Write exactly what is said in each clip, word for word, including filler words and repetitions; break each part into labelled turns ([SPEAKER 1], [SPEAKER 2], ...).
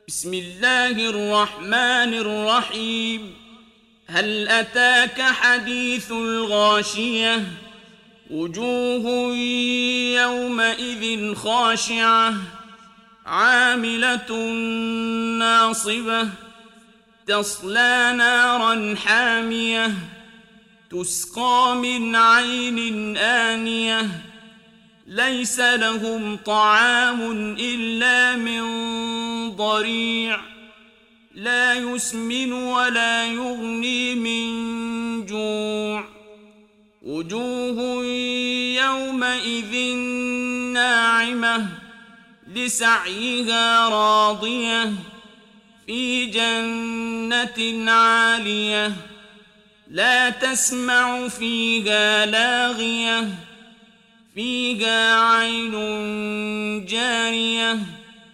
[SPEAKER 1] بسم الله الرحمن الرحيم هل أتاك حديث الغاشية وجوه يومئذ خاشعة عاملة ناصبة تصلى نارا حامية تسقى من عين آنية ليس لهم طعام إلا من ضريع لا يسمن ولا يغني من جوع وجوه يومئذ ناعمة لسعيها راضية في جنة عالية لا تسمع فيها لاغية فيها عين جارية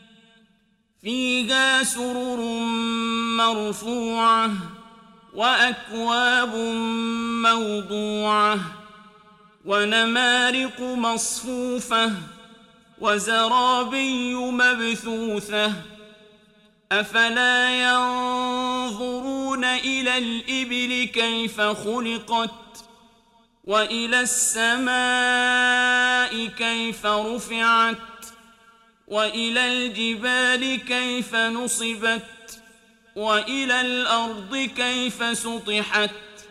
[SPEAKER 1] فيها سرر مرفوعة وأكواب موضوعة ونمارق مصفوفة وزرابي مبثوثة أفلا ينظرون إلى الإبل كيف خلقت وإلى السماء كيف رفعت وإلى الجبال كيف نصبت وإلى الأرض كيف سطحت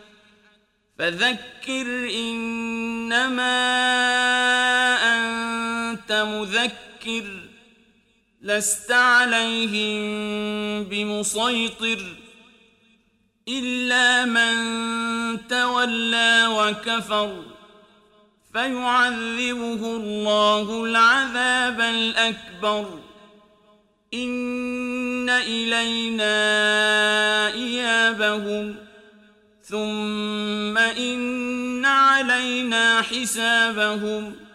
[SPEAKER 1] فذكر إنما أنت مذكر لست عليهم بمسيطر إلا من تولى وكفر فيعذبه الله العذاب الأكبر إن إلينا إيابهم ثم إن علينا حسابهم